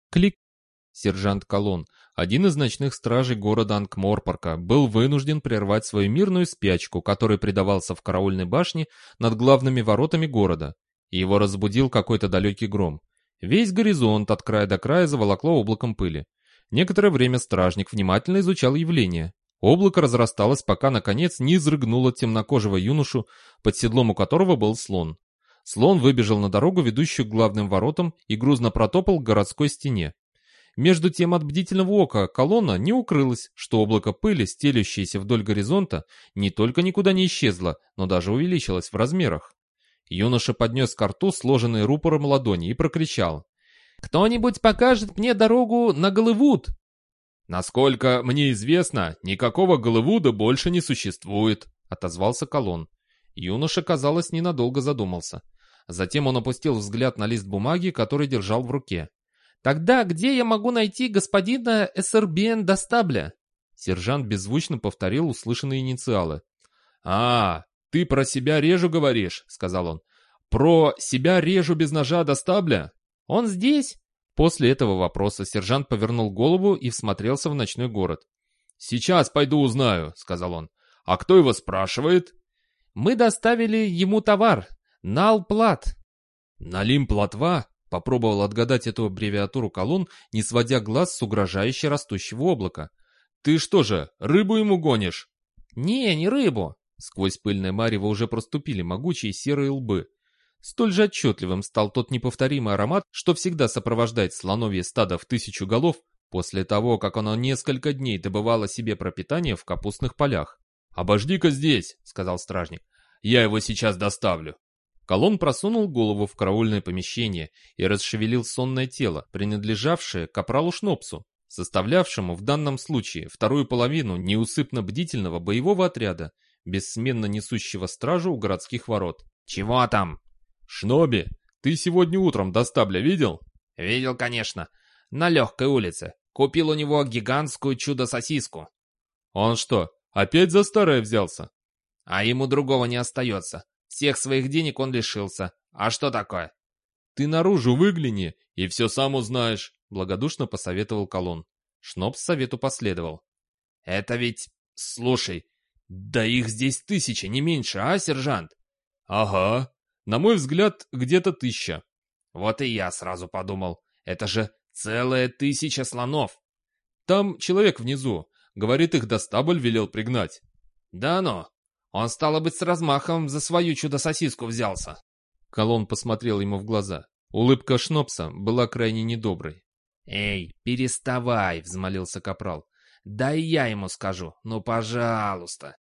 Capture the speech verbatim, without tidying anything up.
Клик! Сержант Колон, один из ночных стражей города Анкморпорка, был вынужден прервать свою мирную спячку, которой предавался в караульной башне над главными воротами города. И его разбудил какой-то далекий гром. Весь горизонт от края до края заволокло облаком пыли. Некоторое время стражник внимательно изучал явление. Облако разрасталось, пока, наконец, не изрыгнуло темнокожего юношу, под седлом у которого был слон. Слон выбежал на дорогу, ведущую к главным воротам, и грузно протопал к городской стене. Между тем от бдительного ока Колона не укрылось, что облако пыли, стелющееся вдоль горизонта, не только никуда не исчезло, но даже увеличилось в размерах. Юноша поднес ко рту сложенные рупором ладони и прокричал: «Кто-нибудь покажет мне дорогу на Голливуд?» «Насколько мне известно, никакого Голливуда больше не существует», — отозвался Колон. Юноша, казалось, ненадолго задумался. Затем он опустил взгляд на лист бумаги, который держал в руке. «Тогда где я могу найти господина Эссербен Достабля?» Сержант беззвучно повторил услышанные инициалы. «А, ты про себя режу говоришь», — сказал он. «Про себя режу без ножа Достабля? Он здесь?» После этого вопроса сержант повернул голову и всмотрелся в ночной город. «Сейчас пойду узнаю», — сказал он. «А кто его спрашивает?» «Мы доставили ему товар. Налплат». «Налим-платва?» — попробовал отгадать эту аббревиатуру Колон, не сводя глаз с угрожающе растущего облака. «Ты что же, рыбу ему гонишь?» «Не, не рыбу». Сквозь пыльное марево уже проступили могучие серые лбы. Столь же отчетливым стал тот неповторимый аромат, что всегда сопровождает слоновье стадо в тысячу голов после того, как оно несколько дней добывало себе пропитание в капустных полях. «Обожди-ка здесь», — сказал стражник. «Я его сейчас доставлю». Колон просунул голову в караульное помещение и расшевелил сонное тело, принадлежавшее капралу Шнопсу, составлявшему в данном случае вторую половину неусыпно бдительного боевого отряда, бессменно несущего стражу у городских ворот. «Чего там?» «Шноби, ты сегодня утром Достабля видел?» «Видел, конечно. На легкой улице. Купил у него гигантскую чудо-сосиску». «Он что, опять за старое взялся?» «А ему другого не остается. Всех своих денег он лишился. А что такое?» «Ты наружу выгляни, и все сам узнаешь», — благодушно посоветовал Колон. Шнопс совету последовал. «Это ведь... Слушай, да их здесь тысяча, не меньше, а, сержант?» «Ага. На мой взгляд, где-то тысяча». «Вот и я сразу подумал. Это же целая тысяча слонов». «Там человек внизу. Говорит, их Достабль велел пригнать». «Да ну. Он, стало быть, с размахом за свою чудо-сосиску взялся». Колон посмотрел ему в глаза. Улыбка Шнопса была крайне недоброй. «Эй, переставай», — взмолился капрал. «Да и я ему скажу, ну пожалуйста».